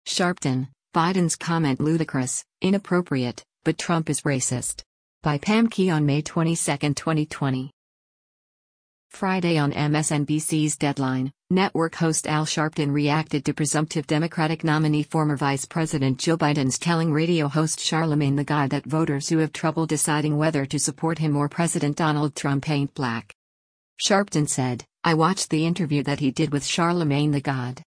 Sharpton, Biden's comment ludicrous, inappropriate, but Trump is racist. By Pam Key on May 22, 2020. Friday on MSNBC's Deadline, network host Al Sharpton reacted to presumptive Democratic nominee former Vice President Joe Biden's telling radio host Charlamagne tha God that voters who have trouble deciding whether to support him or President Donald Trump ain't black. Sharpton said, "I watched the interview that he did with Charlamagne tha God.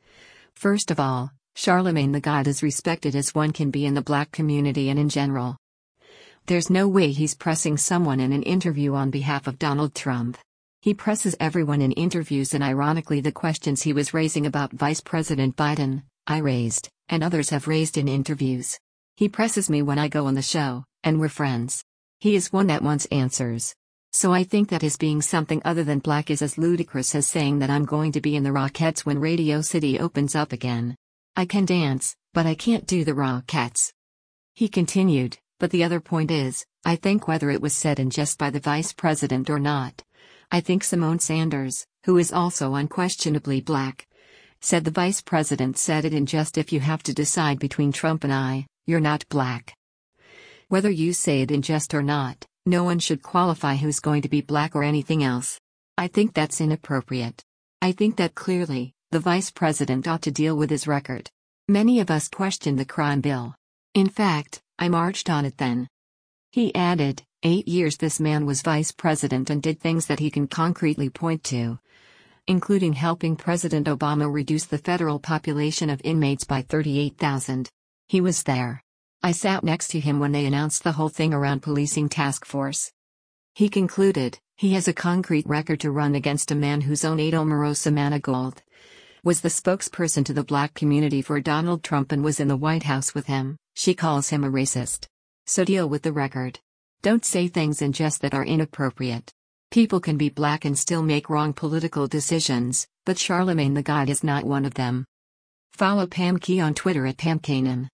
First of all, Charlamagne tha God is respected as one can be in the black community and in general. There's no way he's pressing someone in an interview on behalf of Donald Trump. He presses everyone in interviews, and ironically the questions he was raising about Vice President Biden, I raised, and others have raised in interviews. He presses me when I go on the show, and we're friends. He is one that wants answers. So I think that his being something other than black is as ludicrous as saying that I'm going to be in the Rockettes when Radio City opens up again. I can dance, but I can't do the Rockettes." He continued, "But the other point is, I think whether it was said in jest by the vice president or not, I think Simone Sanders, who is also unquestionably black, said the vice president said it in jest. If you have to decide between Trump and I, you're not black. Whether you say it in jest or not, no one should qualify who's going to be black or anything else. I think that's inappropriate. I think that clearly, the vice president ought to deal with his record. Many of us questioned the crime bill. In fact, I marched on it then." He added, 8 years this man was vice president and did things that he can concretely point to, including helping President Obama reduce the federal population of inmates by 38,000. He was there. I sat next to him when they announced the whole thing around policing task force. He concluded, he has a concrete record to run against a man whose own Ada Omarosa Manigault was the spokesperson to the black community for Donald Trump and was in the White House with him. She calls him a racist. So deal with the record. Don't say things in jest that are inappropriate. People can be black and still make wrong political decisions, but Charlamagne tha God is not one of them." Follow Pam Key on Twitter at PamKanan.